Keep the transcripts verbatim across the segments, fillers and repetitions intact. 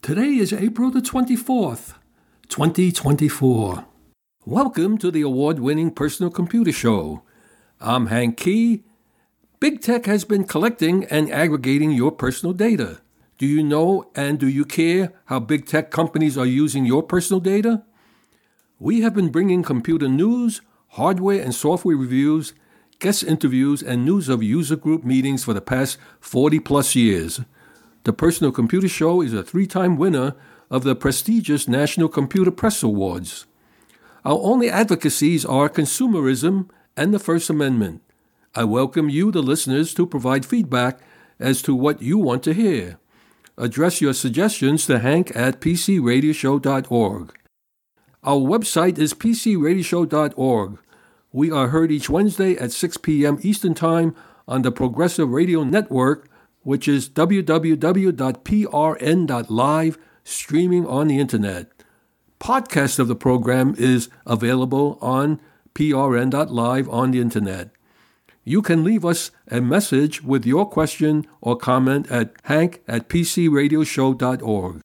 Today is April the twenty-fourth, twenty twenty-four. Welcome to the award-winning Personal Computer Show. I'm Hank Key. Big Tech has been collecting and aggregating your personal data. Do you know and do you care how big tech companies are using your personal data? We have been bringing computer news, hardware and software reviews, guest interviews, and news of user group meetings for the past forty plus years. The Personal Computer Show is a three-time winner of the prestigious National Computer Press Awards. Our only advocacies are consumerism and the First Amendment. I welcome you, the listeners, to provide feedback as to what you want to hear. Address your suggestions to hank at p c radio show dot org. Our website is p c radio show dot org. We are heard each Wednesday at six p.m. Eastern Time on the Progressive Radio Network, which is w w w dot p r n dot live, streaming on the Internet. Podcast of the program is available on p r n dot live on the Internet. You can leave us a message with your question or comment at hank at p c radio show dot org.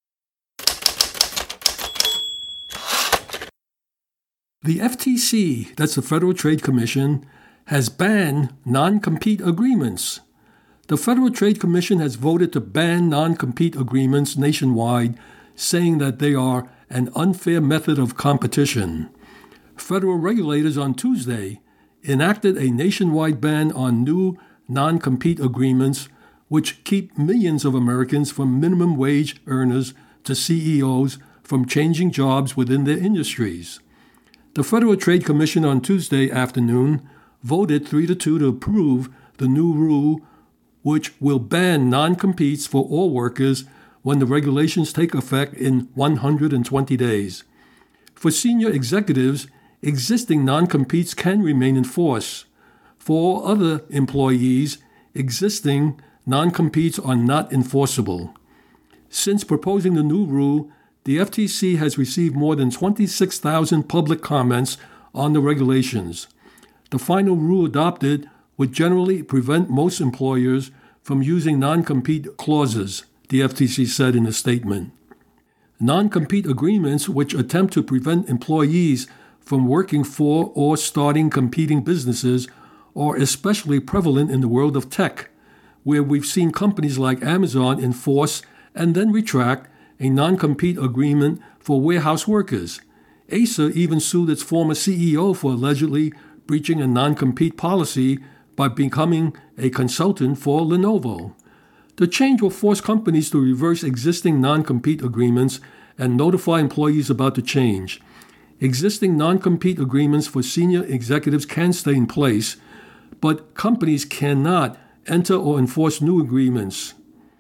The F T C, that's the Federal Trade Commission, has banned non-compete agreements. The Federal Trade Commission has voted to ban non-compete agreements nationwide, saying that they are an unfair method of competition. Federal regulators on Tuesday enacted a nationwide ban on new non-compete agreements, which keep millions of Americans, from minimum wage earners to C E Os, from changing jobs within their industries. The Federal Trade Commission on Tuesday afternoon voted three to two to approve the new rule, which will ban non-competes for all workers when the regulations take effect in one hundred twenty days. For senior executives, existing non-competes can remain in force. For all other employees, existing non-competes are not enforceable. Since proposing the new rule, the F T C has received more than twenty-six thousand public comments on the regulations. The final rule adopted would generally prevent most employers from using non-compete clauses, the F T C said in a statement. Non-compete agreements which attempt to prevent employees from working for or starting competing businesses are especially prevalent in the world of tech, where we've seen companies like Amazon enforce and then retract a non-compete agreement for warehouse workers. Acer even sued its former C E O for allegedly breaching a non-compete policy by becoming a consultant for Lenovo. The change will force companies to reverse existing non-compete agreements and notify employees about the change. Existing non-compete agreements for senior executives can stay in place, but companies cannot enter or enforce new agreements.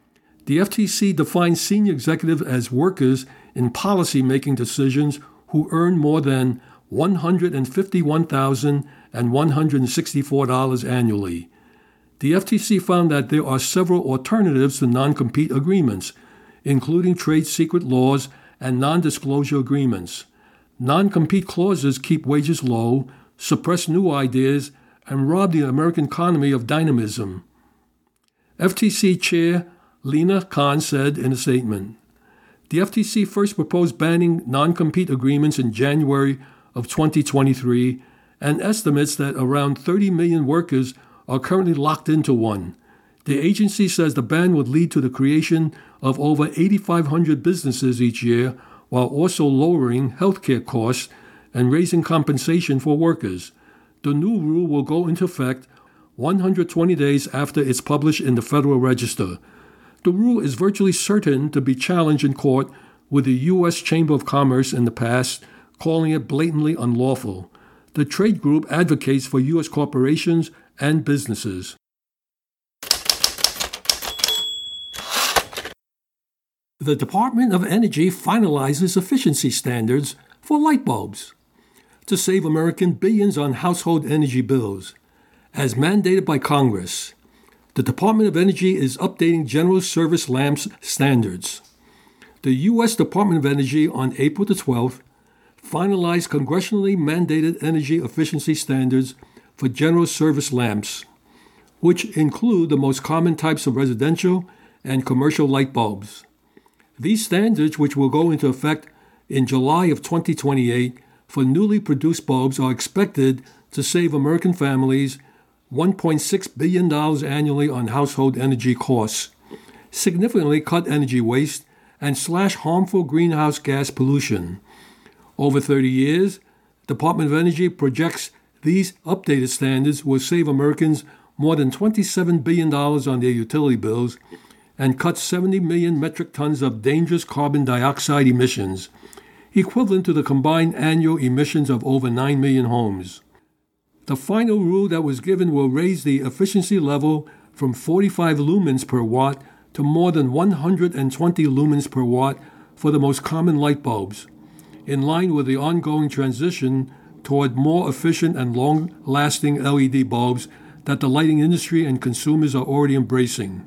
The F T C defines senior executives as workers in policy-making decisions who earn more than one hundred fifty-one thousand one hundred sixty-four dollars annually. The F T C found that there are several alternatives to non-compete agreements, including trade secret laws and non-disclosure agreements. Non-compete clauses keep wages low, suppress new ideas, and rob the American economy of dynamism. F T C Chair Lina Khan said in a statement, "The F T C first proposed banning non-compete agreements in January of twenty twenty-three and estimates that around thirty million workers are currently locked into one. The agency says the ban would lead to the creation of over eight thousand five hundred businesses each year, while also lowering healthcare costs and raising compensation for workers. The new rule will go into effect one hundred twenty days after it's published in the Federal Register. The rule is virtually certain to be challenged in court, with the U S Chamber of Commerce in the past calling it blatantly unlawful. The trade group advocates for U S corporations and businesses." The Department of Energy finalizes efficiency standards for light bulbs to save American billions on household energy bills. As mandated by Congress, the Department of Energy is updating general service lamps standards. The U S Department of Energy on April the twelfth finalized congressionally mandated energy efficiency standards for general service lamps, which include the most common types of residential and commercial light bulbs. These standards, which will go into effect in July of twenty twenty-eight for newly produced bulbs, are expected to save American families one point six billion dollars annually on household energy costs, significantly cut energy waste, and slash harmful greenhouse gas pollution. Over thirty years, the Department of Energy projects these updated standards will save Americans more than twenty-seven billion dollars on their utility bills and cut seventy million metric tons of dangerous carbon dioxide emissions, equivalent to the combined annual emissions of over nine million homes. The final rule that was given will raise the efficiency level from forty-five lumens per watt to more than one hundred twenty lumens per watt for the most common light bulbs, in line with the ongoing transition toward more efficient and long-lasting L E D bulbs that the lighting industry and consumers are already embracing.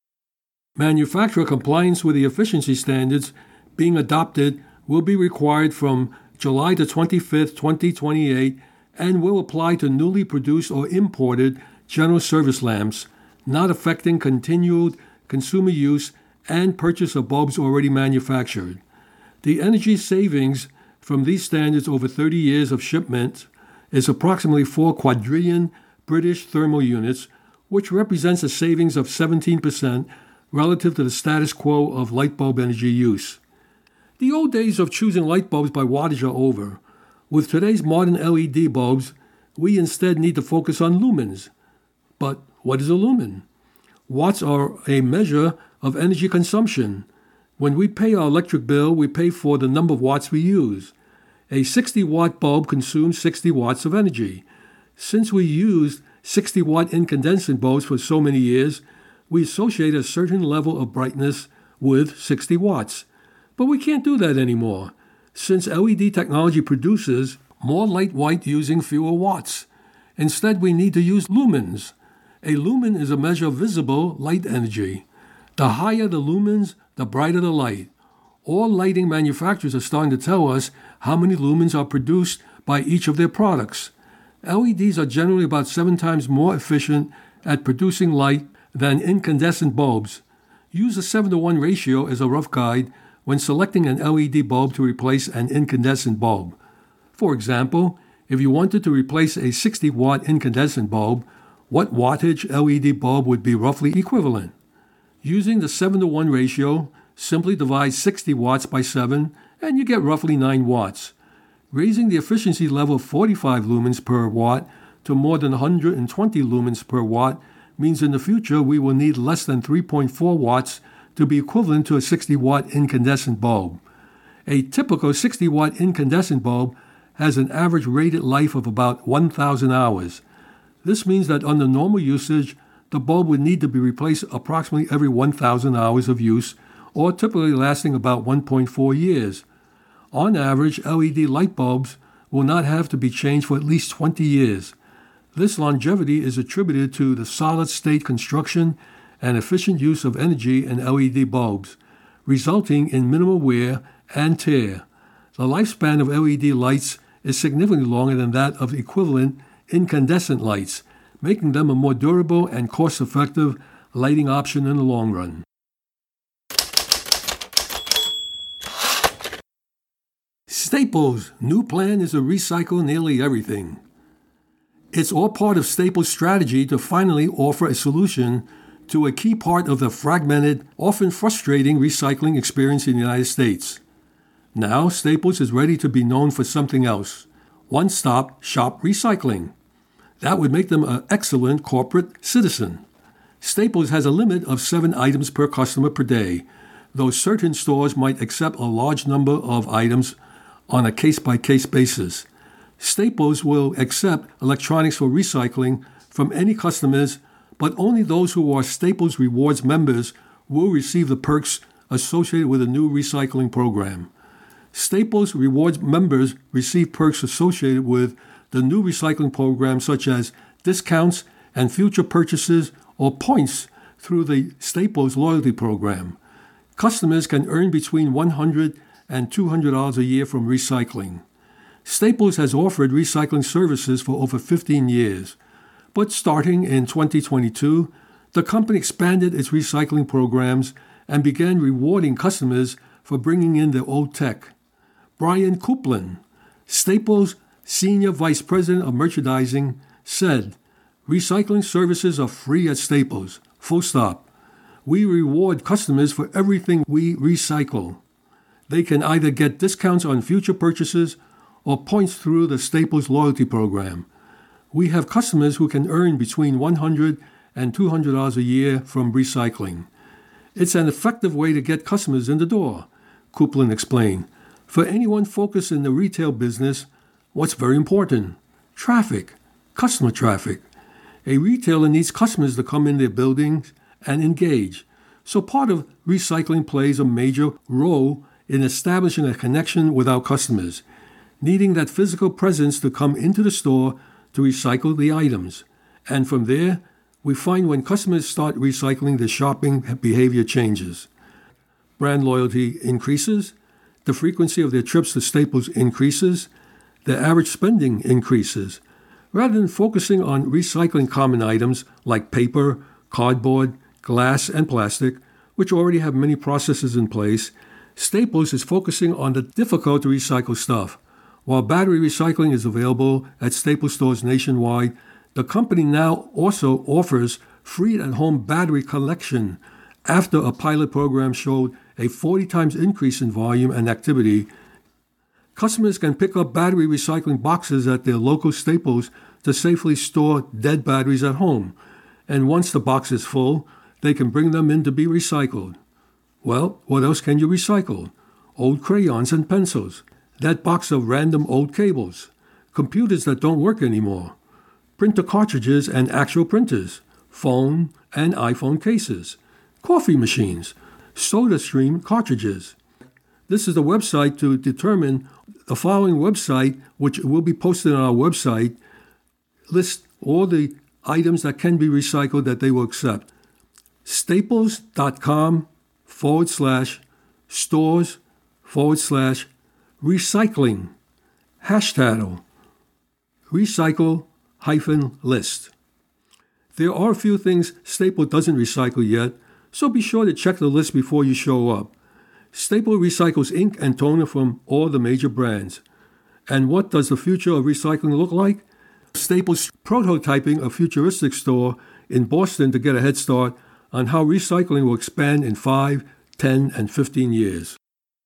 Manufacturer compliance with the efficiency standards being adopted will be required from July the twenty-fifth, twenty twenty-eight, and will apply to newly produced or imported general service lamps, not affecting continued consumer use and purchase of bulbs already manufactured. The energy savings from these standards over thirty years of shipment is approximately four quadrillion British thermal units, which represents a savings of seventeen percent relative to the status quo of light bulb energy use. The old days of choosing light bulbs by wattage are over. With today's modern L E D bulbs, we instead need to focus on lumens. But what is a lumen? Watts are a measure of energy consumption. When we pay our electric bill, we pay for the number of watts we use. A sixty watt bulb consumes sixty watts of energy. Since we used sixty watt incandescent bulbs for so many years, we associate a certain level of brightness with sixty watts. But we can't do that anymore, since L E D technology produces more light white using fewer watts. Instead, we need to use lumens. A lumen is a measure of visible light energy. The higher the lumens, the brighter the light. All lighting manufacturers are starting to tell us how many lumens are produced by each of their products. L E Ds are generally about seven times more efficient at producing light than incandescent bulbs. Use a seven to one ratio as a rough guide when selecting an L E D bulb to replace an incandescent bulb. For example, if you wanted to replace a sixty watt incandescent bulb, what wattage L E D bulb would be roughly equivalent? Using the seven to one ratio, simply divide sixty watts by seven and you get roughly nine watts. Raising the efficiency level of forty-five lumens per watt to more than one hundred twenty lumens per watt means in the future we will need less than three point four watts to be equivalent to a sixty watt incandescent bulb. A typical sixty watt incandescent bulb has an average rated life of about one thousand hours. This means that under normal usage, the bulb would need to be replaced approximately every one thousand hours of use, or typically lasting about one point four years. On average, L E D light bulbs will not have to be changed for at least twenty years. This longevity is attributed to the solid-state construction and efficient use of energy in L E D bulbs, resulting in minimal wear and tear. The lifespan of L E D lights is significantly longer than that of equivalent incandescent lights, making them a more durable and cost-effective lighting option in the long run. Staples' new plan is to recycle nearly everything. It's all part of Staples' strategy to finally offer a solution to a key part of the fragmented, often frustrating recycling experience in the United States. Now, Staples is ready to be known for something else: one-stop shop recycling. That would make them an excellent corporate citizen. Staples has a limit of seven items per customer per day, though certain stores might accept a large number of items on a case-by-case basis. Staples will accept electronics for recycling from any customers, but only those who are Staples Rewards members will receive the perks associated with a new recycling program. Staples Rewards members receive perks associated with the new recycling program, such as discounts and future purchases or points through the Staples loyalty program. Customers can earn between one hundred dollars and two hundred dollars a year from recycling. Staples has offered recycling services for over fifteen years, but starting in twenty twenty-two, the company expanded its recycling programs and began rewarding customers for bringing in their old tech. Brian Kuplin, Staples Senior Vice President of Merchandising, said, "Recycling services are free at Staples, full stop. We reward customers for everything we recycle. They can either get discounts on future purchases or points through the Staples loyalty program. We have customers who can earn between one hundred dollars and two hundred dollars a year from recycling. It's an effective way to get customers in the door," Kuplin explained. "For anyone focused in the retail business, what's very important? Traffic, customer traffic. A retailer needs customers to come in their buildings and engage. So part of recycling plays a major role in establishing a connection with our customers, needing that physical presence to come into the store to recycle the items. And from there, we find when customers start recycling, the shopping behavior changes. Brand loyalty increases, the frequency of their trips to Staples increases, their average spending increases. Rather than focusing on recycling common items like paper, cardboard, glass, and plastic, which already have many processes in place, Staples is focusing on the difficult-to-recycle stuff. While battery recycling is available at Staples stores nationwide, the company now also offers free at-home battery collection after a pilot program showed a forty times increase in volume and activity. Customers can pick up battery recycling boxes at their local Staples to safely store dead batteries at home, and once the box is full, they can bring them in to be recycled. Well, what else can you recycle? Old crayons and pencils, that box of random old cables, computers that don't work anymore, printer cartridges and actual printers, phone and iPhone cases, coffee machines, SodaStream cartridges. This is the website to determine the following website, which will be posted on our website, lists all the items that can be recycled that they will accept. Staples.com forward slash stores forward slash recycling hashtag recycle hyphen list. There are a few things Staples doesn't recycle yet, so be sure to check the list before you show up. Staples recycles ink and toner from all the major brands. And what does the future of recycling look like? Staples prototyping a futuristic store in Boston to get a head start on how recycling will expand in five, ten, and fifteen years.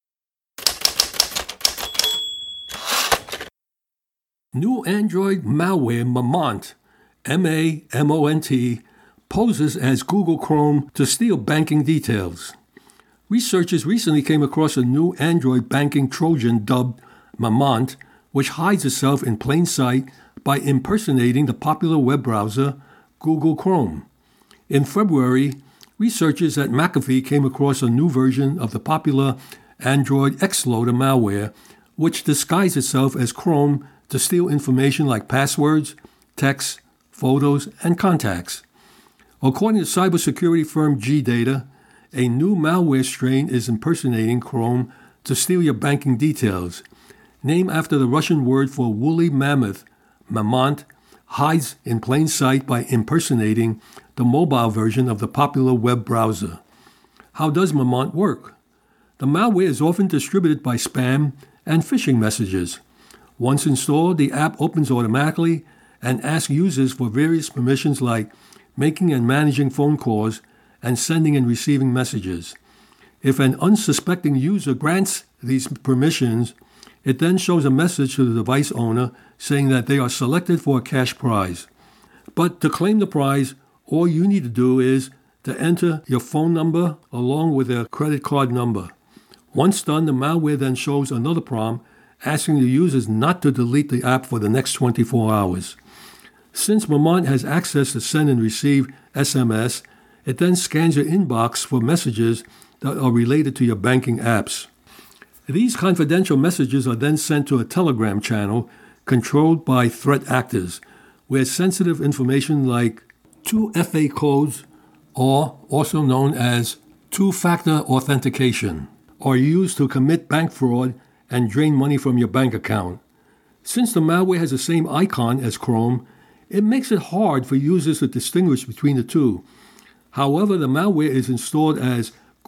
New Android malware Mamont, M A M O N T, poses as Google Chrome to steal banking details. Researchers recently came across a new Android banking Trojan dubbed Mamont, which hides itself in plain sight by impersonating the popular web browser Google Chrome. In February, researchers at McAfee came across a new version of the popular Android Xloader malware, which disguised itself as Chrome to steal information like passwords, texts, photos, and contacts. According to cybersecurity firm G Data, a new malware strain is impersonating Chrome to steal your banking details. Named after the Russian word for woolly mammoth, Mamont hides in plain sight by impersonating the mobile version of the popular web browser. How does Mamont work? The malware is often distributed by spam and phishing messages. Once installed, the app opens automatically and asks users for various permissions like making and managing phone calls and sending and receiving messages. If an unsuspecting user grants these permissions, it then shows a message to the device owner saying that they are selected for a cash prize. But to claim the prize, all you need to do is to enter your phone number along with a credit card number. Once done, the malware then shows another prompt asking the users not to delete the app for the next twenty-four hours. Since Mamont has access to send and receive S M S, it then scans your inbox for messages that are related to your banking apps. These confidential messages are then sent to a Telegram channel controlled by threat actors, where sensitive information like two F A codes, or also known as two-factor authentication, are used to commit bank fraud and drain money from your bank account. Since the malware has the same icon as Chrome, it makes it hard for users to distinguish between the two. However, the malware is installed as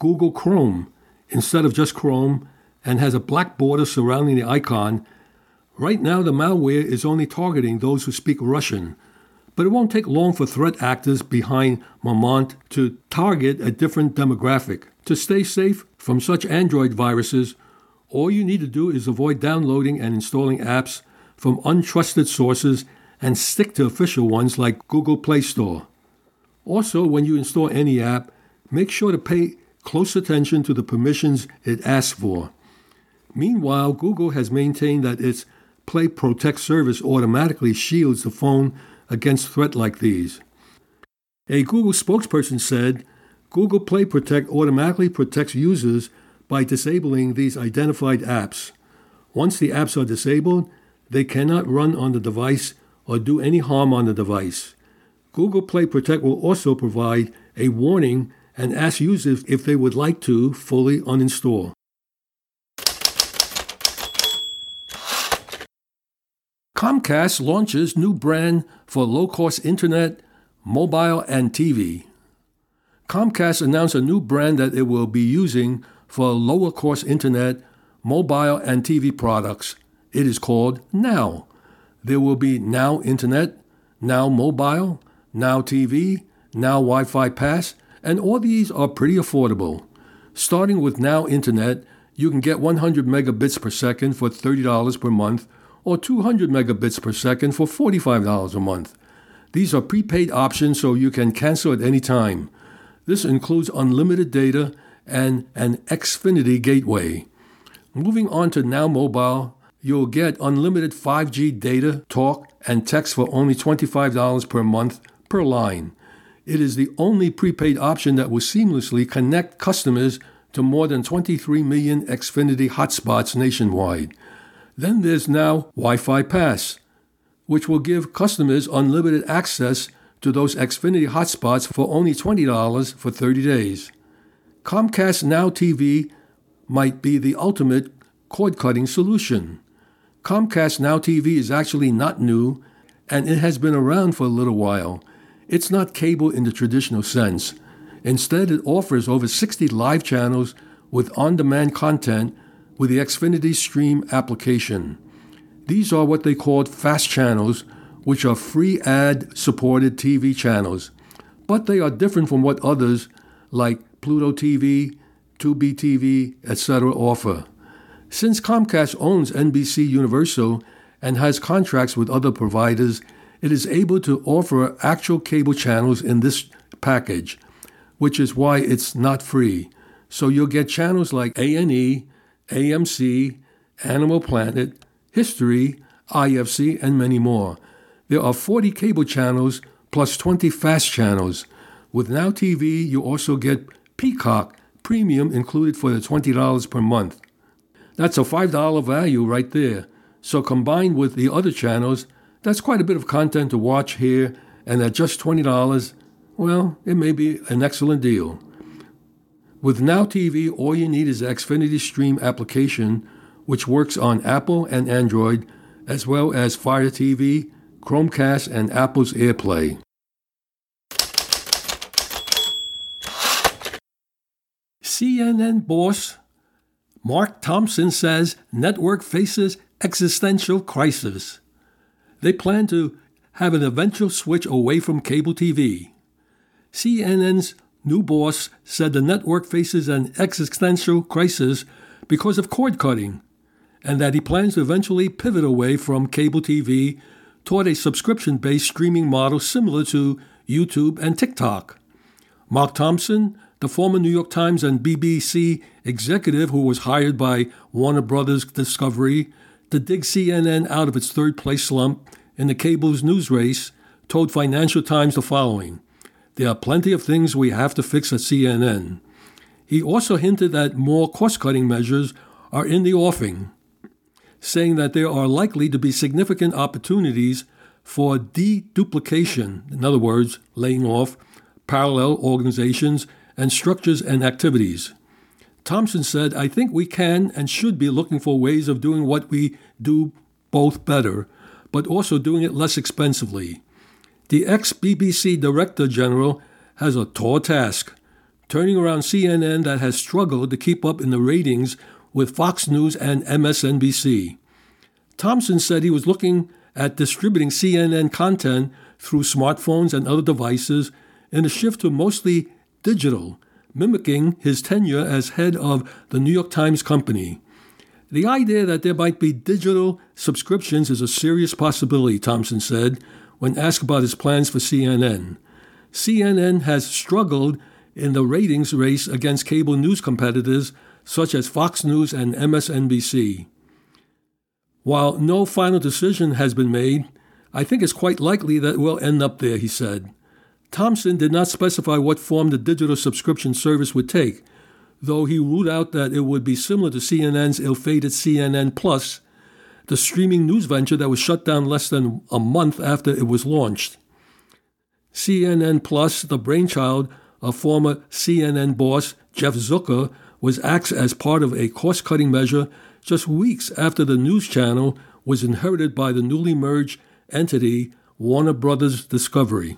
Google Chrome instead of just Chrome and has a black border surrounding the icon. Right now, the malware is only targeting those who speak Russian, but it won't take long for threat actors behind Momont to target a different demographic. To stay safe from such Android viruses, all you need to do is avoid downloading and installing apps from untrusted sources and stick to official ones like Google Play Store. Also, when you install any app, make sure to pay close attention to the permissions it asks for. Meanwhile, Google has maintained that its Play Protect service automatically shields the phone against threats like these. A Google spokesperson said, Google Play Protect automatically protects users by disabling these identified apps. Once the apps are disabled, they cannot run on the device or do any harm on the device. Google Play Protect will also provide a warning and ask users if they would like to fully uninstall. Comcast launches new brand for low-cost internet, mobile, and T V. Comcast announced a new brand that it will be using for lower-cost internet, mobile, and T V products. It is called Now. There will be Now Internet, Now Mobile, Now T V, Now Wi-Fi Pass, and all these are pretty affordable. Starting with Now Internet, you can get one hundred megabits per second for thirty dollars per month, or two hundred megabits per second for forty-five dollars a month. These are prepaid options so you can cancel at any time. This includes unlimited data and an Xfinity gateway. Moving on to Now Mobile, you'll get unlimited five G data, talk, and text for only twenty-five dollars per month per line. It is the only prepaid option that will seamlessly connect customers to more than twenty-three million Xfinity hotspots nationwide. Then there's Now Wi-Fi Pass, which will give customers unlimited access to those Xfinity hotspots for only twenty dollars for thirty days. Comcast Now T V might be the ultimate cord-cutting solution. Comcast Now T V is actually not new, and it has been around for a little while. It's not cable in the traditional sense. Instead, it offers over sixty live channels with on-demand content with the Xfinity Stream application. These are what they call fast channels, which are free ad-supported T V channels, but they are different from what others like Pluto T V, Tubi T V, et cetera offer. Since Comcast owns N B C Universal and has contracts with other providers, it is able to offer actual cable channels in this package, which is why it's not free. So you'll get channels like A and E, A M C, Animal Planet, History, I F C, and many more. There are forty cable channels plus twenty fast channels. With Now T V, you also get Peacock Premium included for the twenty dollars per month. That's a five dollars value right there. So combined with the other channels, that's quite a bit of content to watch here, and at just twenty dollars, well, it may be an excellent deal. With Now T V, all you need is the Xfinity Stream application, which works on Apple and Android, as well as Fire T V, Chromecast, and Apple's AirPlay. C N N boss Mark Thompson says network faces existential crisis. They plan to have an eventual switch away from cable T V. C N N's new boss said the network faces an existential crisis because of cord cutting, and that he plans to eventually pivot away from cable T V toward a subscription-based streaming model similar to YouTube and TikTok. Mark Thompson, the former New York Times and B B C executive who was hired by Warner Brothers Discovery to dig C N N out of its third-place slump in the cable's news race, told Financial Times the following: "There are plenty of things we have to fix at C N N." He also hinted that more cost-cutting measures are in the offing, saying that there are likely to be significant opportunities for deduplication, in other words, laying off parallel organizations and structures and activities. Thompson said, "I think we can and should be looking for ways of doing what we do both better, but also doing it less expensively." The ex-B B C Director General has a tall task turning around C N N that has struggled to keep up in the ratings with Fox News and M S N B C. Thompson said he was looking at distributing C N N content through smartphones and other devices in a shift to mostly digital, mimicking his tenure as head of the New York Times Company. The idea that there might be digital subscriptions is a serious possibility, Thompson said, when asked about his plans for C N N. C N N has struggled in the ratings race against cable news competitors such as Fox News and M S N B C. While no final decision has been made, I think it's quite likely that we'll end up there, he said. Thompson did not specify what form the digital subscription service would take, though he ruled out that it would be similar to C N N's ill-fated C N N Plus, the streaming news venture that was shut down less than a month after it was launched. C N N Plus, the brainchild of former C N N boss Jeff Zucker, was axed as part of a cost-cutting measure just weeks after the news channel was inherited by the newly merged entity Warner Brothers Discovery.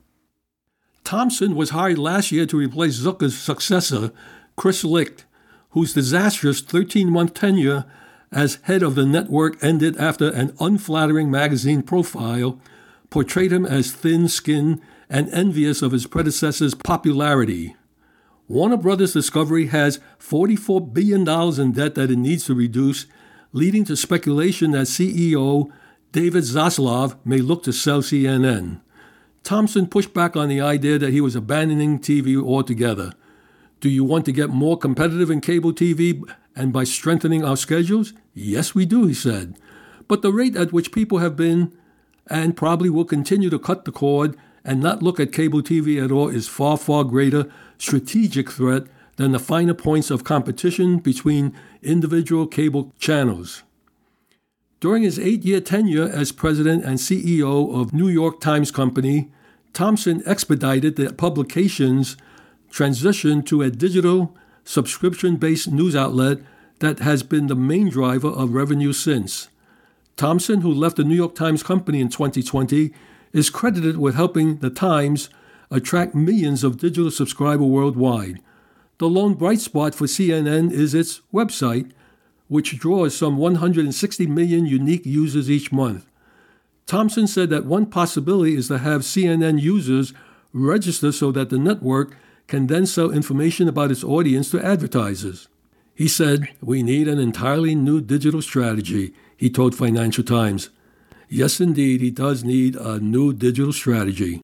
Thompson was hired last year to replace Zucker's successor, Chris Licht, whose disastrous thirteen-month tenure as head of the network ended after an unflattering magazine profile portrayed him as thin-skinned and envious of his predecessor's popularity. Warner Brothers Discovery has forty-four billion dollars in debt that it needs to reduce, leading to speculation that C E O David Zaslav may look to sell C N N. Thompson pushed back on the idea that he was abandoning T V altogether. Do you want to get more competitive in cable T V and by strengthening our schedules? Yes, we do, he said. But the rate at which people have been and probably will continue to cut the cord and not look at cable T V at all is far, far greater strategic threat than the finer points of competition between individual cable channels. During his eight-year tenure as president and C E O of New York Times Company, Thompson expedited the publication's transition to a digital, subscription-based news outlet that has been the main driver of revenue since. Thompson, who left the New York Times Company in twenty twenty, is credited with helping the Times attract millions of digital subscribers worldwide. The lone bright spot for C N N is its website, which draws some one hundred sixty million unique users each month. Thompson said that one possibility is to have C N N users register so that the network can then sell information about its audience to advertisers. He said, "We need an entirely new digital strategy," he told Financial Times. Yes, indeed, he does need a new digital strategy.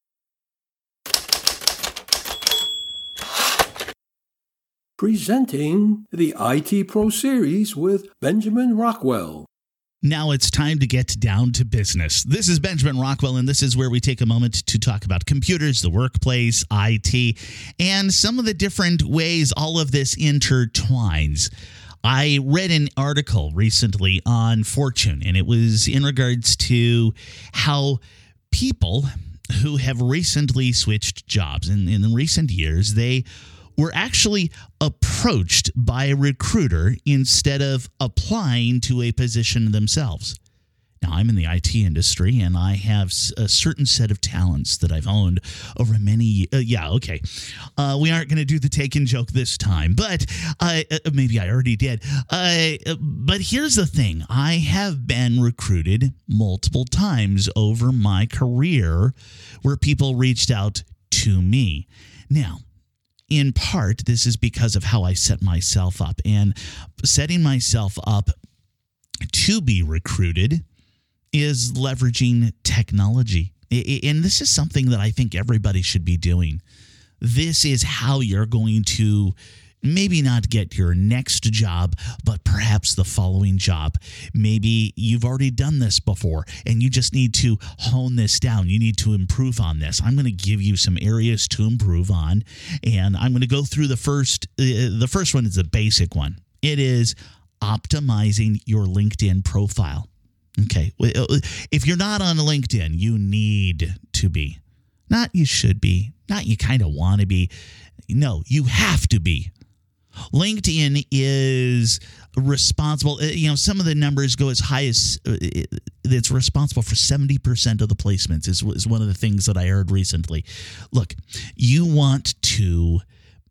Presenting the I T Pro Series with Benjamin Rockwell. Now it's time to get down to business. This is Benjamin Rockwell, and this is where we take a moment to talk about computers, the workplace, I T, and some of the different ways all of this intertwines. I read an article recently on Fortune, and it was in regards to how people who have recently switched jobs in, in recent years, they were actually approached by a recruiter instead of applying to a position themselves. Now, I'm in the I T industry, and I have a certain set of talents that I've honed over many uh, yeah, okay. Uh, we aren't going to do the taken joke this time, but uh, maybe I already did. Uh, but here's the thing. I have been recruited multiple times over my career where people reached out to me. Now, in part, this is because of how I set myself up. And setting myself up to be recruited is leveraging technology. And this is something that I think everybody should be doing. This is how you're going to maybe not get your next job, but perhaps the following job. Maybe you've already done this before and you just need to hone this down. You need to improve on this. I'm going to give you some areas to improve on, and I'm going to go through the first. Uh, the first one is a basic one. It is optimizing your LinkedIn profile. Okay. If you're not on LinkedIn, you need to be. Not you should be. Not you kind of want to be. No, you have to be. LinkedIn is responsible. You know, some of the numbers go as high as uh, it's responsible for seventy percent of the placements is, is one of the things that I heard recently. Look, you want to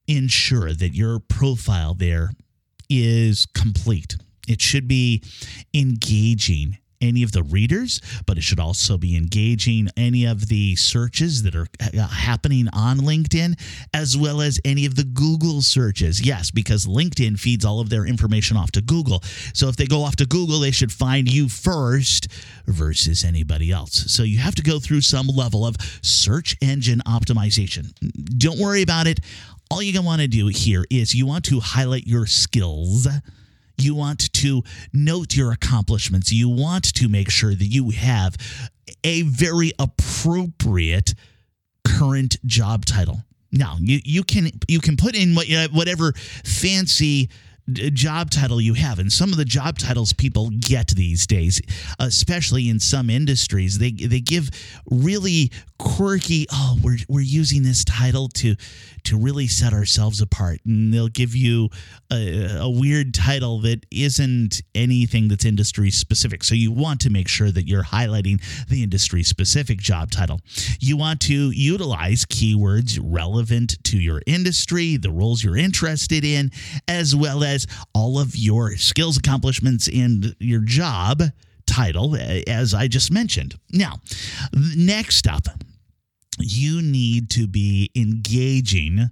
ensure that your profile there is complete. It should be engaging any of the readers, but it should also be engaging any of the searches that are happening on LinkedIn, as well as any of the Google searches. Yes, because LinkedIn feeds all of their information off to Google. So if they go off to Google, they should find you first versus anybody else. So you have to go through some level of search engine optimization. Don't worry about it. All you're going to want to do here is you want to highlight your skills. You want to note your accomplishments. You want to make sure that you have a very appropriate current job title. Now, you, you can you can put in what, whatever fancy job title you have. And some of the job titles people get these days, especially in some industries, they they give really quirky, oh, we're we're using this title to to really set ourselves apart. And they'll give you a, a weird title that isn't anything that's industry specific. So you want to make sure that you're highlighting the industry specific job title. You want to utilize keywords relevant to your industry, the roles you're interested in, as well as all of your skills, accomplishments, and your job title, as I just mentioned. Now, next up, you need to be engaging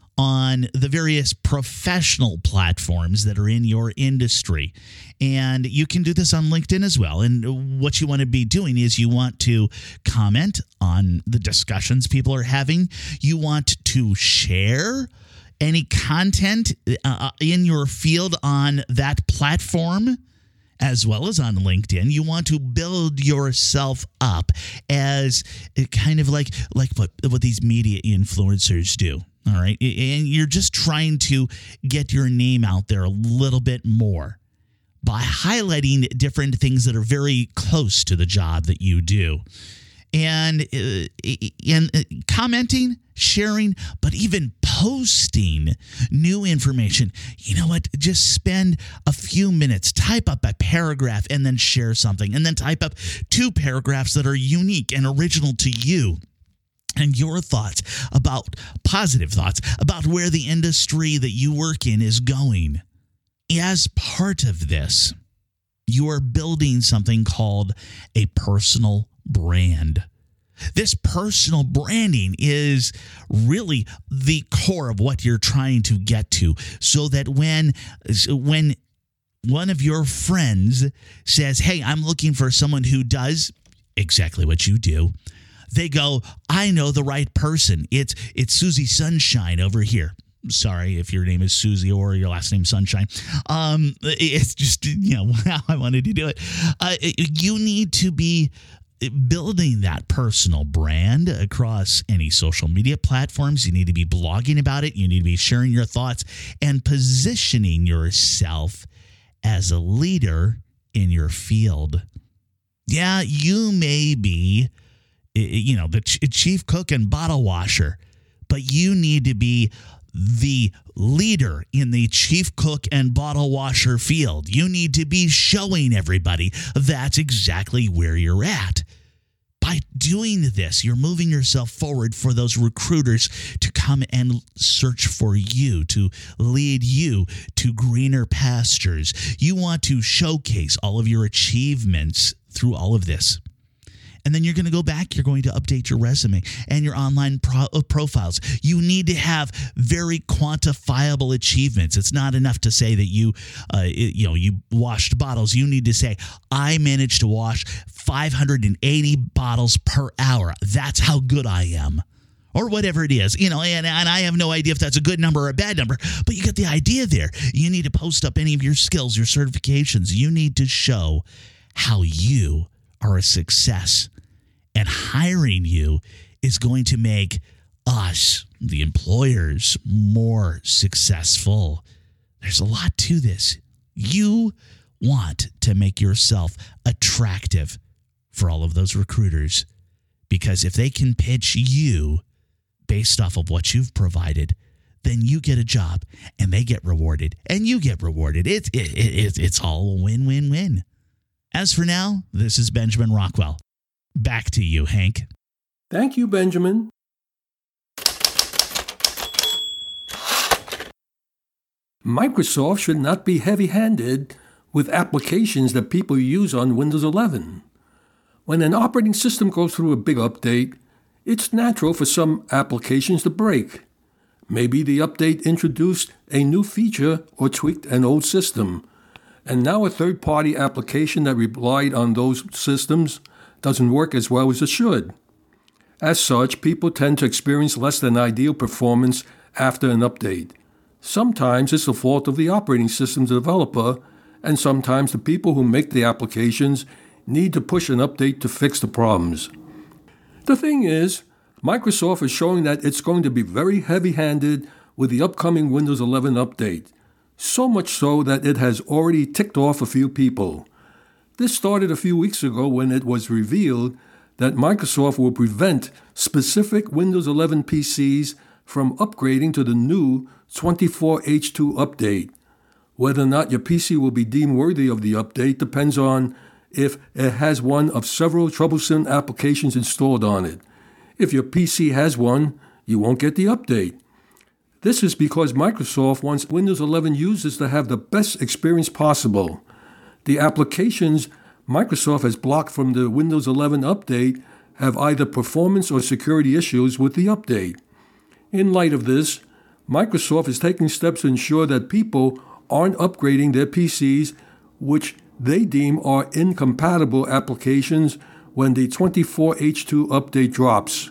on the various professional platforms that are in your industry. And you can do this on LinkedIn as well. And what you want to be doing is you want to comment on the discussions people are having. You want to share any content uh, in your field on that platform, as well as on LinkedIn. You want to build yourself up as kind of like, like what, what these media influencers do. All right. And you're just trying to get your name out there a little bit more by highlighting different things that are very close to the job that you do. And, uh, and uh, commenting, sharing, but even posting new information. You know what? Just spend a few minutes, type up a paragraph, and then share something. And then type up two paragraphs that are unique and original to you. And your thoughts about, positive thoughts about where the industry that you work in is going. As part of this, you are building something called a personal brand. This personal branding is really the core of what you're trying to get to, so that when when one of your friends says, hey, I'm looking for someone who does exactly what you do, they go, I know the right person. It's it's Susie Sunshine over here. Sorry if your name is Susie or your last name Sunshine. Um, it's just, you know, how I wanted to do it. Uh, you need to be building that personal brand across any social media platforms. You need to be blogging about it. You need to be sharing your thoughts and positioning yourself as a leader in your field. Yeah, you may be, you know, the chief cook and bottle washer, but you need to be the leader in the chief cook and bottle washer field. You need to be showing everybody that's exactly where you're at. By doing this, you're moving yourself forward for those recruiters to come and search for you, to lead you to greener pastures. You want to showcase all of your achievements through all of this. And then you're going to go back, you're going to update your resume and your online pro- profiles. You need to have very quantifiable achievements. It's not enough to say that you, uh, you know, you washed bottles. You need to say, I managed to wash five hundred eighty bottles per hour. That's how good I am. Or whatever it is, you know, and, and I have no idea if that's a good number or a bad number, but you get the idea there. You need to post up any of your skills, your certifications. You need to show how you are a success. And hiring you is going to make us, the employers, more successful. There's a lot to this. You want to make yourself attractive for all of those recruiters, because if they can pitch you based off of what you've provided, then you get a job and they get rewarded and you get rewarded. It's it, it, it's all a win-win-win. As for now, this is Benjamin Rockwell. Back to you, Hank. Thank you, Benjamin. Microsoft should not be heavy-handed with applications that people use on Windows eleven. When an operating system goes through a big update, it's natural for some applications to break. Maybe the update introduced a new feature or tweaked an old system, and now a third-party application that relied on those systems doesn't work as well as it should. As such, people tend to experience less than ideal performance after an update. Sometimes it's the fault of the operating system developer, and sometimes the people who make the applications need to push an update to fix the problems. The thing is, Microsoft is showing that it's going to be very heavy-handed with the upcoming Windows eleven update, so much so that it has already ticked off a few people. This started a few weeks ago when it was revealed that Microsoft will prevent specific Windows eleven P Cs from upgrading to the new twenty-four H two update. Whether or not your P C will be deemed worthy of the update depends on if it has one of several troublesome applications installed on it. If your P C has one, you won't get the update. This is because Microsoft wants Windows eleven users to have the best experience possible. The applications Microsoft has blocked from the Windows eleven update have either performance or security issues with the update. In light of this, Microsoft is taking steps to ensure that people aren't upgrading their P Cs, which they deem are incompatible applications when the twenty-four H two update drops.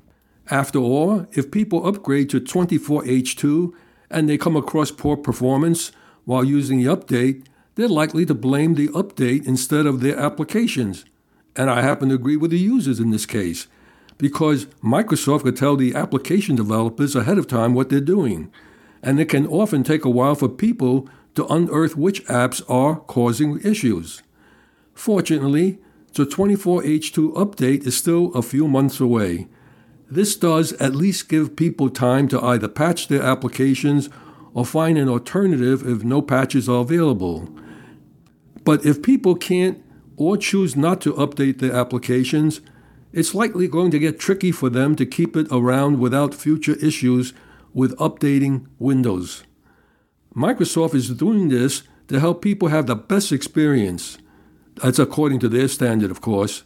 After all, if people upgrade to twenty-four H two and they come across poor performance while using the update, they're likely to blame the update instead of their applications. And I happen to agree with the users in this case, because Microsoft could tell the application developers ahead of time what they're doing, and it can often take a while for people to unearth which apps are causing issues. Fortunately, the twenty-four H two update is still a few months away. This does at least give people time to either patch their applications or find an alternative if no patches are available. But if people can't or choose not to update their applications, it's likely going to get tricky for them to keep it around without future issues with updating Windows. Microsoft is doing this to help people have the best experience. That's according to their standard, of course.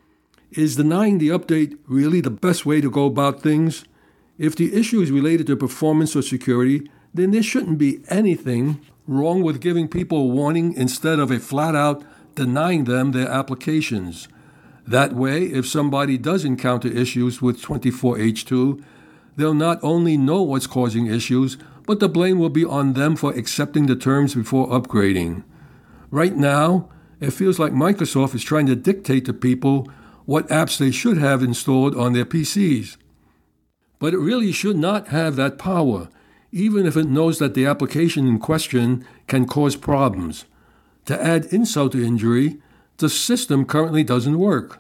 Is denying the update really the best way to go about things? If the issue is related to performance or security, then there shouldn't be anything wrong with giving people a warning instead of a flat-out denying them their applications. That way, if somebody does encounter issues with twenty-four H two, they'll not only know what's causing issues, but the blame will be on them for accepting the terms before upgrading. Right now, it feels like Microsoft is trying to dictate to people what apps they should have installed on their P Cs. But it really should not have that power, even if it knows that the application in question can cause problems. To add insult to injury, the system currently doesn't work.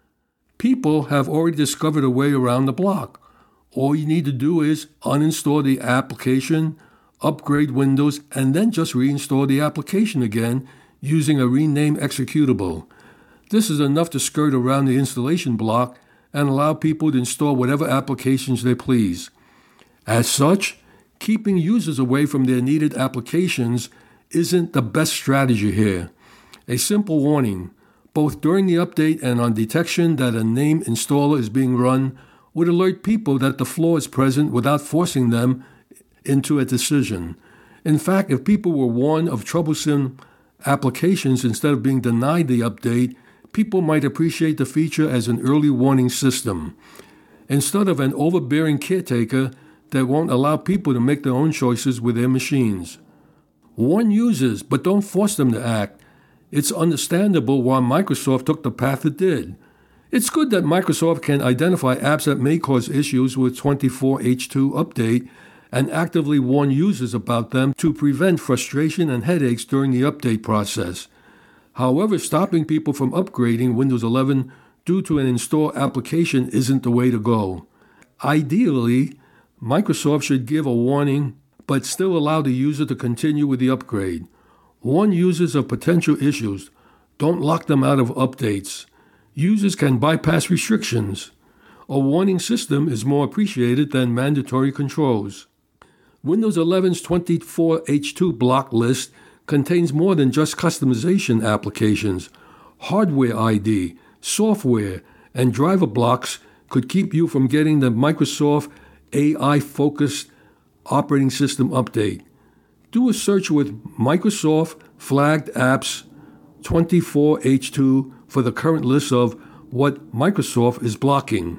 People have already discovered a way around the block. All you need to do is uninstall the application, upgrade Windows, and then just reinstall the application again using a renamed executable. This is enough to skirt around the installation block and allow people to install whatever applications they please. As such, keeping users away from their needed applications isn't the best strategy here. A simple warning, both during the update and on detection that a named installer is being run, would alert people that the flaw is present without forcing them into a decision. In fact, if people were warned of troublesome applications instead of being denied the update, people might appreciate the feature as an early warning system, instead of an overbearing caretaker that won't allow people to make their own choices with their machines. Warn users, but don't force them to act. It's understandable why Microsoft took the path it did. It's good that Microsoft can identify apps that may cause issues with twenty-four H two update and actively warn users about them to prevent frustration and headaches during the update process. However, stopping people from upgrading Windows eleven due to an installed application isn't the way to go. Ideally, Microsoft should give a warning, but still allow the user to continue with the upgrade. Warn users of potential issues. Don't lock them out of updates. Users can bypass restrictions. A warning system is more appreciated than mandatory controls. Windows eleven's twenty-four H two block list contains more than just customization applications. Hardware I D, software, and driver blocks could keep you from getting the Microsoft A I-focused operating system update. Do a search with Microsoft Flagged Apps twenty-four H two for the current list of what Microsoft is blocking.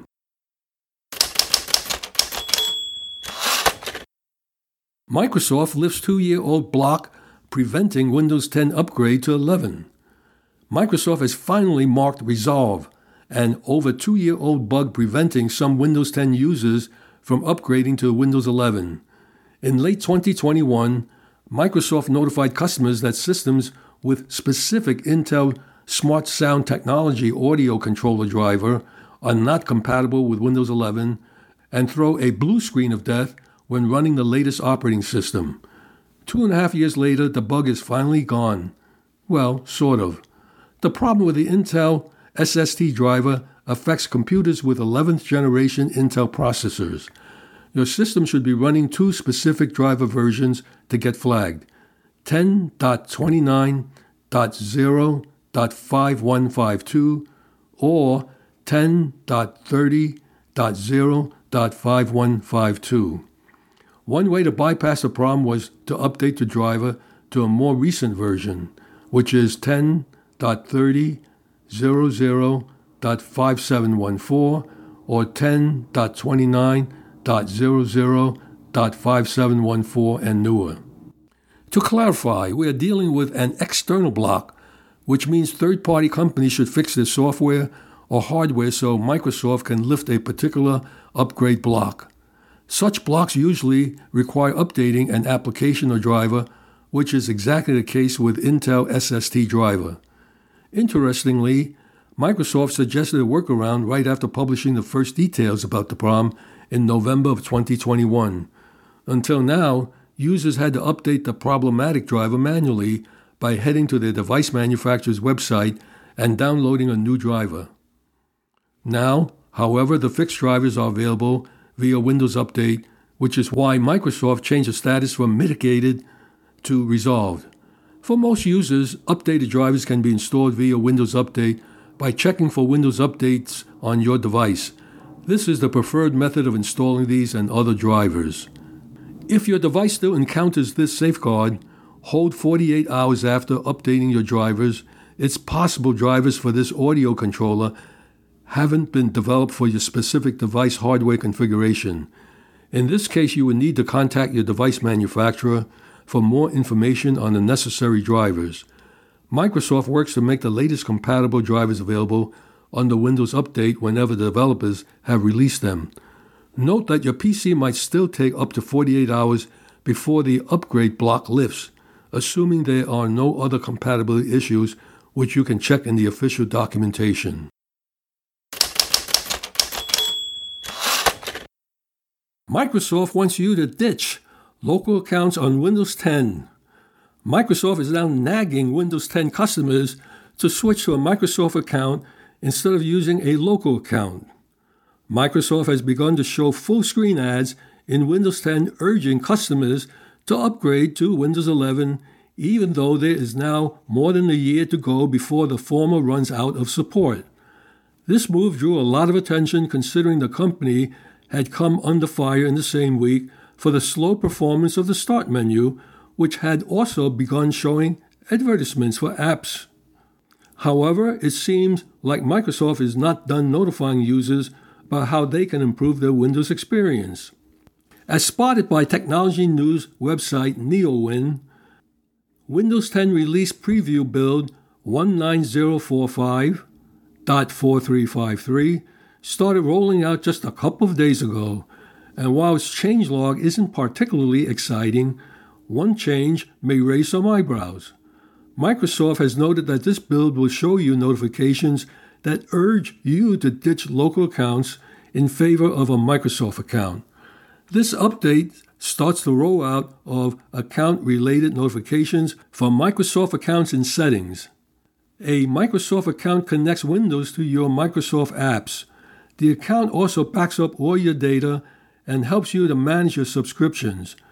Microsoft lifts two-year-old block preventing Windows ten upgrade to eleven. Microsoft has finally marked Resolve, an over two-year-old bug preventing some Windows ten users from upgrading to Windows eleven. In late twenty twenty-one, Microsoft notified customers that systems with specific Intel Smart Sound Technology audio controller driver are not compatible with Windows eleven and throw a blue screen of death when running the latest operating system. Two and a half years later, the bug is finally gone. Well, sort of. The problem with the Intel S S T driver affects computers with eleventh generation Intel processors. Your system should be running two specific driver versions to get flagged, ten dot twenty-nine dot zero dot five one five two or ten dot thirty dot zero dot five one five two. One way to bypass the problem was to update the driver to a more recent version, which is ten dot thirty dot zero zero dot five seven one four or ten dot twenty-nine dot zero zero dot five seven one four and newer. To clarify, we are dealing with an external block, which means third-party companies should fix their software or hardware so Microsoft can lift a particular upgrade block. Such blocks usually require updating an application or driver, which is exactly the case with Intel S S T driver. Interestingly, Microsoft suggested a workaround right after publishing the first details about the problem in November of twenty twenty-one. Until now, users had to update the problematic driver manually by heading to their device manufacturer's website and downloading a new driver. Now, however, the fixed drivers are available via Windows Update, which is why Microsoft changed the status from mitigated to resolved. For most users, updated drivers can be installed via Windows Update by checking for Windows updates on your device. This is the preferred method of installing these and other drivers. If your device still encounters this safeguard, hold forty-eight hours after updating your drivers. It's possible drivers for this audio controller haven't been developed for your specific device hardware configuration. In this case, you would need to contact your device manufacturer for more information on the necessary drivers. Microsoft works to make the latest compatible drivers available on the Windows Update whenever the developers have released them. Note that your P C might still take up to forty-eight hours before the upgrade block lifts, assuming there are no other compatibility issues, which you can check in the official documentation. Microsoft wants you to ditch local accounts on Windows ten. Microsoft is now nagging Windows ten customers to switch to a Microsoft account instead of using a local account. Microsoft has begun to show full-screen ads in Windows ten urging customers to upgrade to Windows eleven, even though there is now more than a year to go before the former runs out of support. This move drew a lot of attention considering the company had come under fire in the same week for the slow performance of the Start menu, which had also begun showing advertisements for apps. However, it seems like Microsoft is not done notifying users about how they can improve their Windows experience. As spotted by technology news website NeoWin, Windows ten release preview build one nine zero four five point four three five three started rolling out just a couple of days ago, and while its changelog isn't particularly exciting, one change may raise some eyebrows. Microsoft has noted that this build will show you notifications that urge you to ditch local accounts in favor of a Microsoft account. This update starts the rollout of account-related notifications for Microsoft accounts in Settings. A Microsoft account connects Windows to your Microsoft apps. The account also backs up all your data and helps you to manage your subscriptions.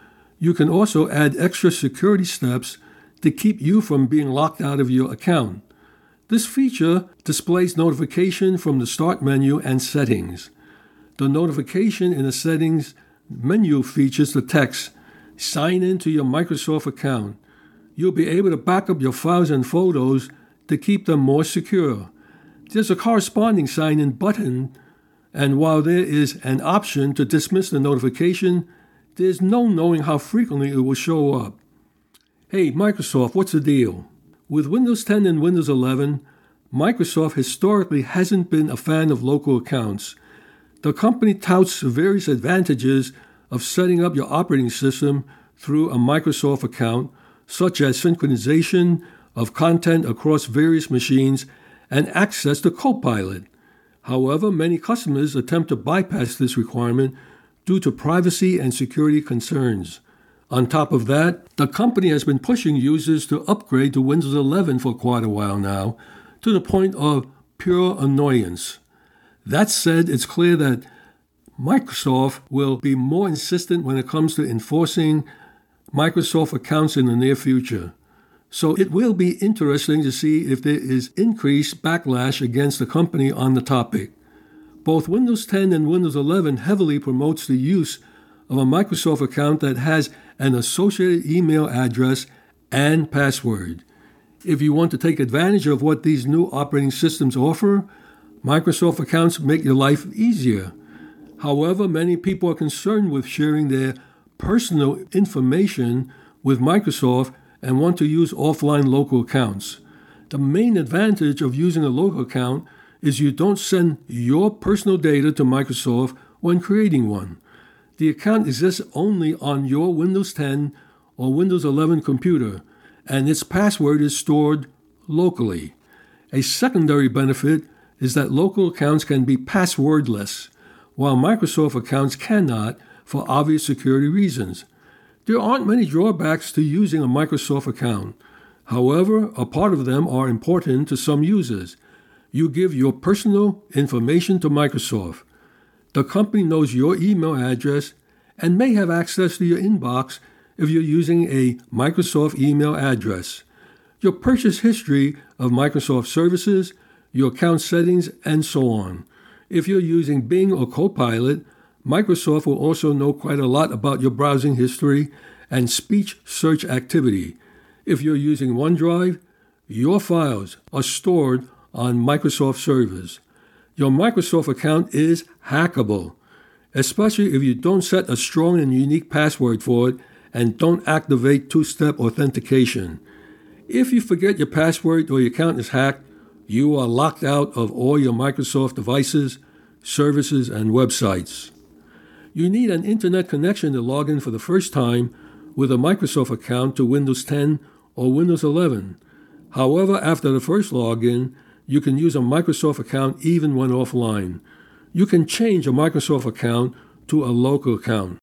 You can also add extra security steps to keep you from being locked out of your account. This feature displays notification from the Start menu and Settings. The notification in the Settings menu features the text, "Sign in to your Microsoft account." You'll be able to back up your files and photos to keep them more secure. There's a corresponding sign-in button, and while there is an option to dismiss the notification, there's no knowing how frequently it will show up. Hey, Microsoft, what's the deal? With Windows ten and Windows eleven, Microsoft historically hasn't been a fan of local accounts. The company touts various advantages of setting up your operating system through a Microsoft account, such as synchronization of content across various machines and access to Copilot. However, many customers attempt to bypass this requirement due to privacy and security concerns. On top of that, the company has been pushing users to upgrade to Windows eleven for quite a while now, to the point of pure annoyance. That said, it's clear that Microsoft will be more insistent when it comes to enforcing Microsoft accounts in the near future. So it will be interesting to see if there is increased backlash against the company on the topic. Both Windows ten and Windows eleven heavily promotes the use of a Microsoft account that has an associated email address and password. If you want to take advantage of what these new operating systems offer, Microsoft accounts make your life easier. However, many people are concerned with sharing their personal information with Microsoft and want to use offline local accounts. The main advantage of using a local account is you don't send your personal data to Microsoft when creating one. The account exists only on your Windows ten or Windows eleven computer, and its password is stored locally. A secondary benefit is that local accounts can be passwordless, while Microsoft accounts cannot for obvious security reasons. There aren't many drawbacks to using a Microsoft account. However, a part of them are important to some users. You give your personal information to Microsoft. The company knows your email address and may have access to your inbox if you're using a Microsoft email address, your purchase history of Microsoft services, your account settings, and so on. If you're using Bing or Copilot, Microsoft will also know quite a lot about your browsing history and speech search activity. If you're using OneDrive, your files are stored on Microsoft servers. Your Microsoft account is hackable, especially if you don't set a strong and unique password for it and don't activate two-step authentication. If you forget your password or your account is hacked, you are locked out of all your Microsoft devices, services, and websites. You need an internet connection to log in for the first time with a Microsoft account to Windows ten or Windows eleven. However, after the first login, you can use a Microsoft account even when offline. You can change a Microsoft account to a local account.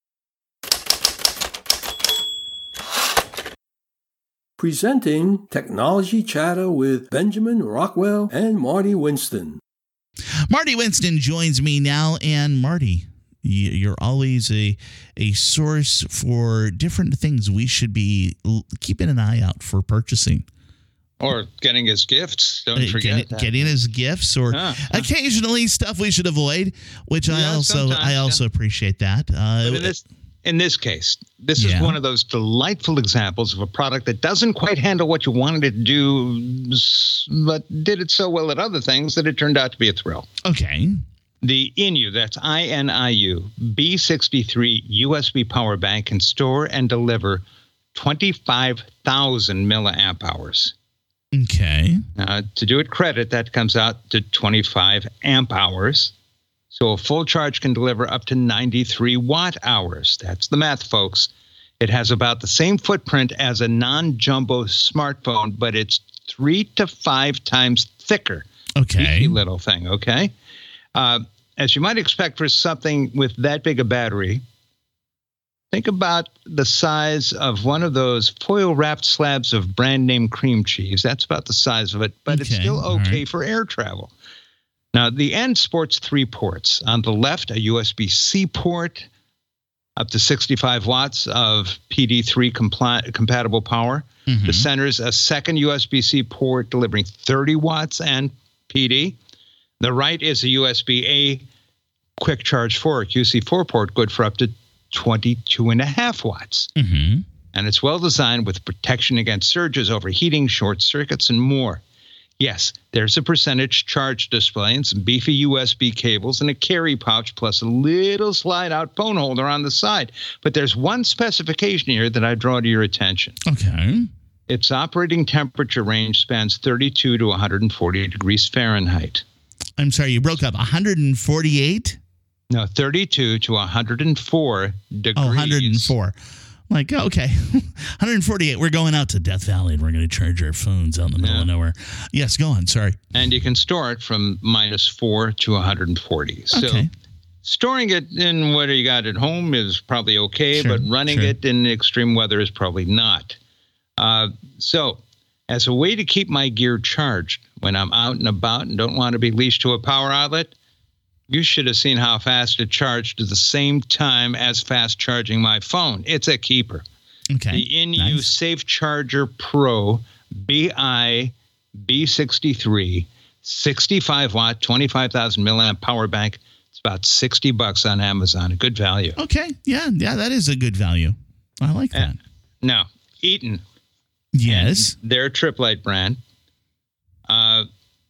Presenting Technology Chatter with Benjamin Rockwell and Marty Winston. Marty Winston joins me now, and Marty, you're always a a source for different things we should be keeping an eye out for purchasing. Or getting as gifts. Don't forget getting, that. Getting as gifts, or yeah. occasionally stuff we should avoid, which yeah, I also I also yeah. appreciate that. Uh, but in this in this case, this yeah. is one of those delightful examples of a product that doesn't quite handle what you wanted it to do, but did it so well at other things that it turned out to be a thrill. Okay. The Inu, that's I N I U, B sixty-three U S B power bank can store and deliver twenty-five thousand milliamp hours. Okay. Uh, to do it credit, that comes out to twenty-five amp hours. So a full charge can deliver up to ninety-three watt hours. That's the math, folks. It has about the same footprint as a non-jumbo smartphone, but it's three to five times thicker. Okay. Easy little thing, okay? Uh, as you might expect for something with that big a battery, think about the size of one of those foil-wrapped slabs of brand-name cream cheese. That's about the size of it, but okay. It's still okay right. for air travel. Now, the end sports three ports. On the left, a U S B C port. up to sixty-five watts of P D three compli- compatible power. Mm-hmm. The center's a second U S B-C port delivering thirty watts and P D. The right is a U S B-A quick charge four, Q C four port, good for up to twenty-two and a half watts. Mm-hmm. And it's well designed with protection against surges, overheating, short circuits, and more. Yes, there's a percentage charge display and some beefy U S B cables and a carry pouch, plus a little slide-out phone holder on the side. But there's one specification here that I draw to your attention. Okay. Its operating temperature range spans thirty-two to one hundred forty degrees Fahrenheit. I'm sorry, you broke up. one hundred forty-eight? No, thirty-two to one hundred four degrees. Oh, one hundred four. Like, okay, one hundred forty-eight. We're going out to Death Valley and we're going to charge our phones out in the middle Yeah. of nowhere. Yes, go on. Sorry. And you can store it from minus four to one hundred forty. So Okay. storing it in what you got at home is probably okay, Sure, but running sure. it in extreme weather is probably not. Uh, so as a way to keep my gear charged when I'm out and about and don't want to be leashed to a power outlet, you should have seen how fast it charged at the same time as fast charging my phone. It's a keeper. Okay. The in-use Nice. Safe Charger Pro B I B sixty-three, sixty-five watt, twenty-five thousand milliamp power bank. It's about sixty bucks on Amazon. A good value. Okay. Yeah, yeah, that is a good value. I like that. And now, Eaton, Yes. their Trip Light brand. Uh,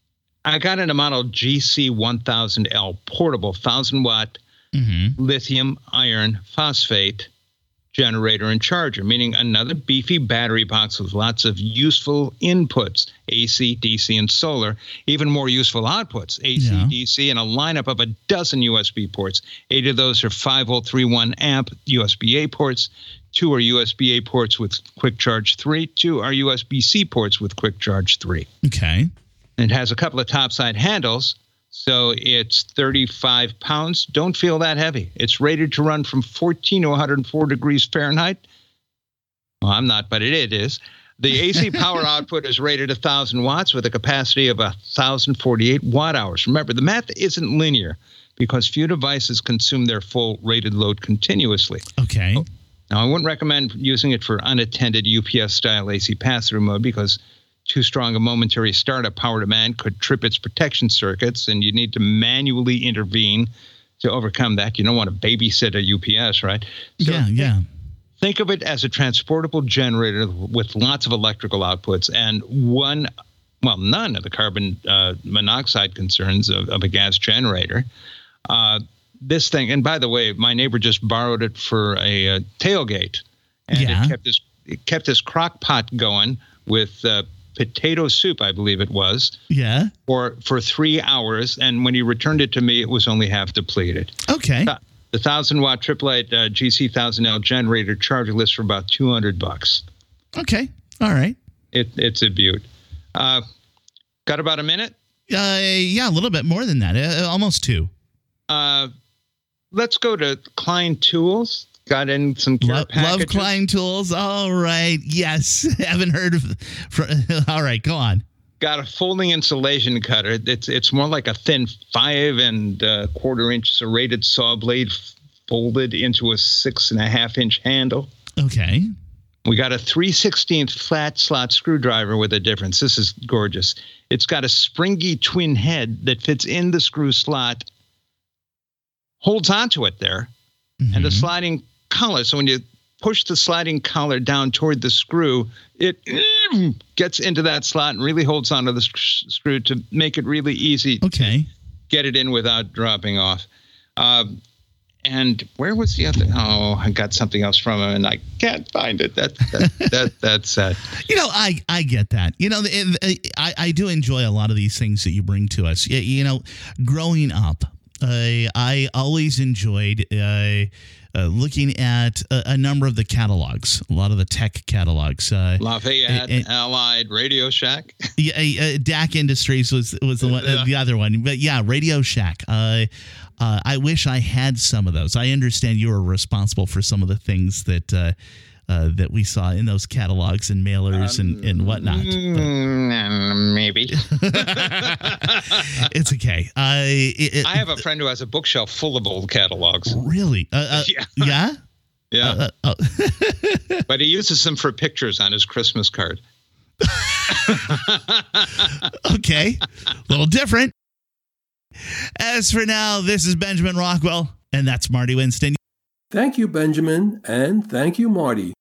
I got in a model G C one thousand L portable one thousand watt Mm-hmm. lithium iron phosphate generator and charger, meaning another beefy battery box with lots of useful inputs, A C, D C, and solar, even more useful outputs, A C, Yeah. D C, and a lineup of a dozen U S B ports. Eight of those are five volt three one amp U S B A ports. Two are U S B A ports with Quick Charge three. Two are U S B C ports with Quick Charge three. Okay. It has a couple of topside handles, so it's thirty-five pounds. Don't feel that heavy. It's rated to run from fourteen to one hundred four degrees Fahrenheit. Well, I'm not, but it, it is. The A C power output is rated one thousand watts with a capacity of one thousand forty-eight watt hours. Remember, the math isn't linear because few devices consume their full rated load continuously. Okay. Now, I wouldn't recommend using it for unattended U P S-style A C pass-through mode because too strong a momentary startup power demand could trip its protection circuits, and you need to manually intervene to overcome that. You don't want to babysit a U P S, right? So yeah, yeah. think of it as a transportable generator with lots of electrical outputs and one, well, none of the carbon uh, monoxide concerns of, of a gas generator. Uh, this thing, and by the way, my neighbor just borrowed it for a, uh tailgate, and Yeah. it kept this it kept this crock pot going with uh, potato soup, I believe it was, Yeah. for for three hours. And when he returned it to me, it was only half depleted. Okay. The one thousand watt Trip Light uh, G C one thousand L generator charger lists for about two hundred bucks. Okay. All right. It, it's a beaut. Uh, got about a minute? Uh, yeah, a little bit more than that. Uh, almost two. Uh, let's go to Klein Tools. Got in some care Lo- love packages. Klein Tools. All right. Yes. Haven't heard of. For, all right. Go on. Got a folding insulation cutter. It's it's more like a thin five and uh, quarter inch serrated saw blade f- folded into a six and a half inch handle. Okay. We got a three sixteenths flat slot screwdriver with a difference. This is gorgeous. It's got a springy twin head that fits in the screw slot, holds onto it there, and the Mhm. sliding collar. So when you push the sliding collar down toward the screw, it gets into that slot and really holds onto the sc- screw to make it really easy Okay. to get it in without dropping off. Um, and where was the other? Oh, I got something else from him, and I can't find it. That, that, that that's sad. You know, I, I get that. You know, it, I, I do enjoy a lot of these things that you bring to us. You, you know, growing up, uh, I always enjoyed uh, uh, looking at a, a number of the catalogs, a lot of the tech catalogs. Uh, Lafayette, and- Allied, Radio Shack. yeah, uh, D A C Industries was was the one, uh, the other one, but yeah, Radio Shack. Uh, uh, I wish I had some of those. I understand you were responsible for some of the things that uh, uh, that we saw in those catalogs and mailers and, and whatnot. But Mm, maybe. it's okay. Uh, it, it- I have a friend who has a bookshelf full of old catalogs. really, uh, uh, Yeah. yeah. Yeah. Uh, oh. But he uses them for pictures on his Christmas card. Okay. A little different. As for now, this is Benjamin Rockwell, and that's Marty Winston. Thank you, Benjamin, and thank you, Marty.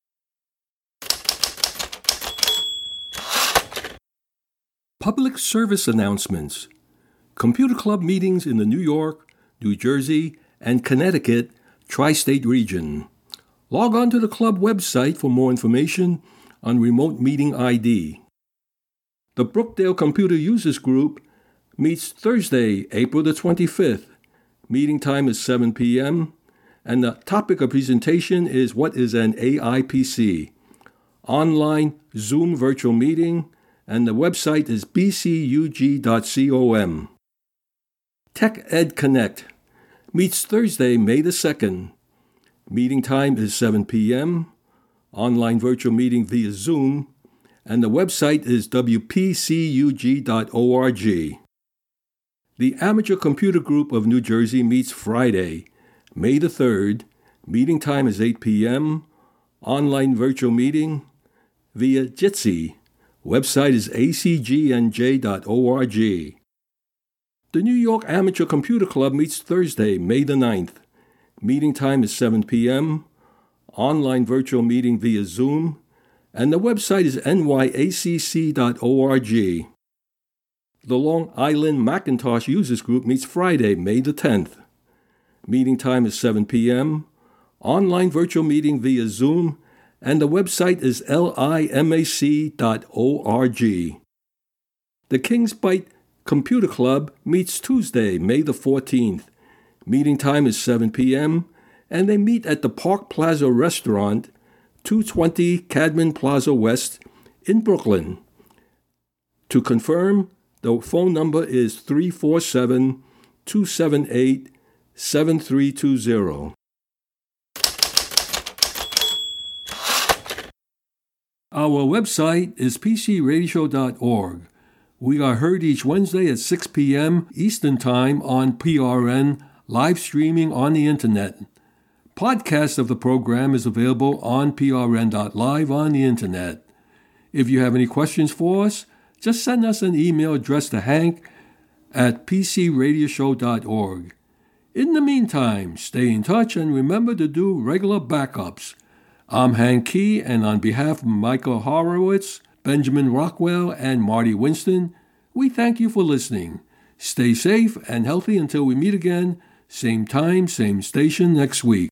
Public service announcements. Computer Club meetings in the New York, New Jersey, and Connecticut tri-state region. Log on to the club website for more information on remote meeting I D. The Brookdale Computer Users Group meets Thursday, April the twenty-fifth. Meeting time is seven p.m. and the topic of presentation is what is an A I P C. Online Zoom virtual meeting, and the website is b c u g dot com. Tech Ed Connect meets Thursday, May the second. Meeting time is seven p.m. Online virtual meeting via Zoom, and the website is w p c u g dot org. The Amateur Computer Group of New Jersey meets Friday, May the third. Meeting time is eight p.m. Online virtual meeting via Jitsi. Website is a c g n j dot org. The New York Amateur Computer Club meets Thursday, May the ninth. Meeting time is seven p.m. Online virtual meeting via Zoom, and the website is n y a c c dot org. The Long Island Macintosh Users Group meets Friday, May the tenth. Meeting time is seven p.m. Online virtual meeting via Zoom, and the website is limac dot org. The Kings Bite Computer Club meets Tuesday, May the fourteenth. Meeting time is seven p.m., and they meet at the Park Plaza Restaurant, two twenty Cadman Plaza West in Brooklyn. To confirm, the phone number is three four seven, two seven eight, seven three two zero. Our website is p c radio show dot org. We are heard each Wednesday at six p.m. Eastern Time on P R N, live streaming on the Internet. Podcast of the program is available on p r n dot live on the Internet. If you have any questions for us, just send us an email addressed to Hank at p c radio show dot org. In the meantime, stay in touch and remember to do regular backups. I'm Hank Key, and on behalf of Michael Horowitz, Benjamin Rockwell, and Marty Winston, we thank you for listening. Stay safe and healthy until we meet again, same time, same station next week.